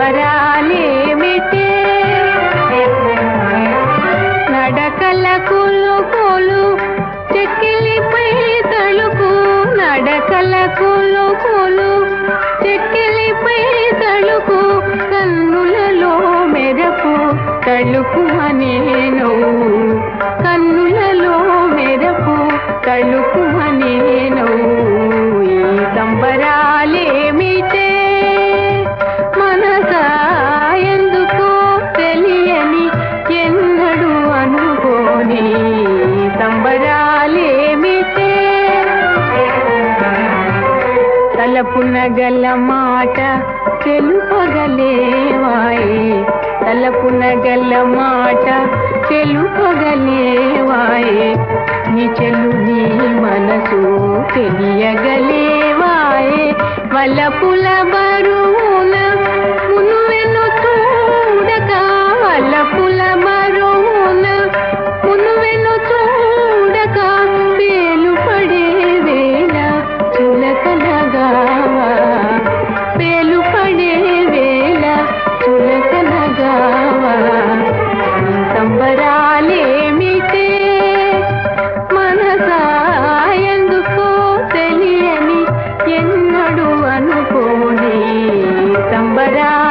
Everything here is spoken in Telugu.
సంబరాలేమిటే నడకల కొలుకోలు చెక్కిలిపై తళుకు నడకల కొలుకోలు చెక్కిలిపై తళుకు కన్నులలో మెరపు తళుకు అనేను కన్నులలో మెరపు తళుకు అనేను ఈ సంబరాలేమిటే మనసా ఎందుకో తెలియని ఎన్నడూ అనుకోని సంబరాలేమిటే తలపున గల మాట తెలుపగలేవాయే తలపున గల మాట తెలుపగలేవాయే నీ చెల్లు నీ మనసు తెలియగలేవాయే వలపుల బరువున మునువెను చూడక వలపుల బరువున మునువెను చూడక వేలు పడే వేళ చులకనగావా వేలు పడే వేళ చులకనగావా సంబరాలేమిటే మనసా ఎందుకో తెలియని ఎన్నడూ అనుకోని సంబరా